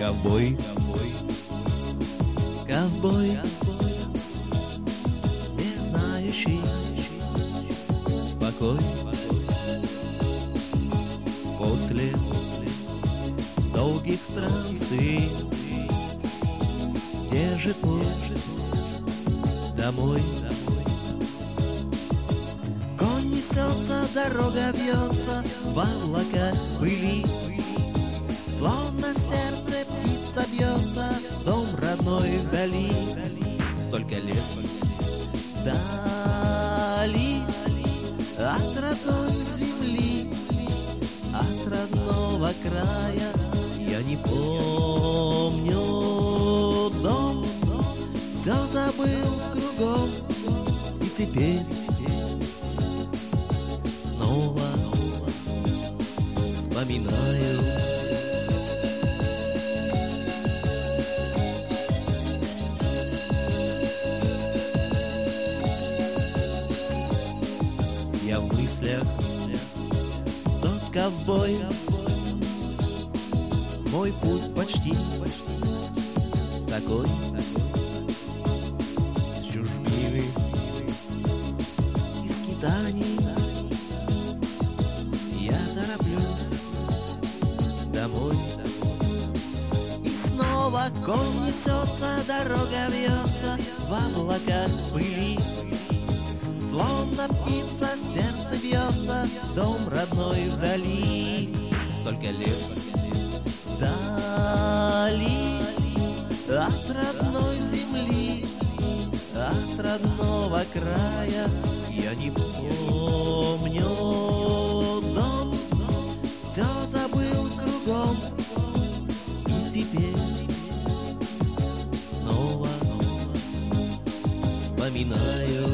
ковбой, ковбой, не знающий покой. После долгих странствий, где же путь домой? Конь несется, дорога вьется в облаках пыли, словно сердце птица бьется, дом родной вдали. Столько лет вдали от родной земли, от родного края. Я не помню дом, все забыл кругом, и теперь снова вспоминаю. Я в мыслях тот ковбой, мой путь почти такой, с чужбины, из скитаний я тороплюсь домой. И снова конь несется, дорога вьется в облаках пыли, словно птица сердце бьется, дом родной вдали. Столько лет вдали от родной земли, от родного края. Я не помню дом, все забыл кругом, и теперь снова вспоминаю.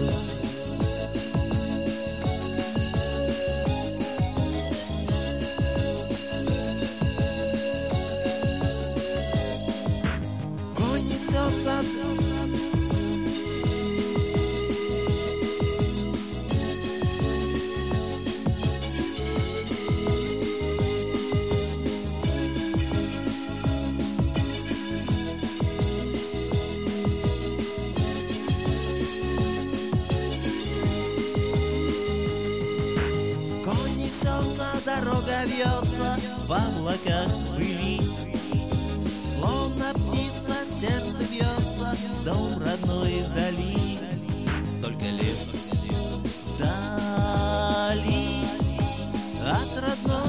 Конь несется, дорога вьется в облаках пыли, словно птица сердце бьется, дом родной вдали. Столько лет вдали от родной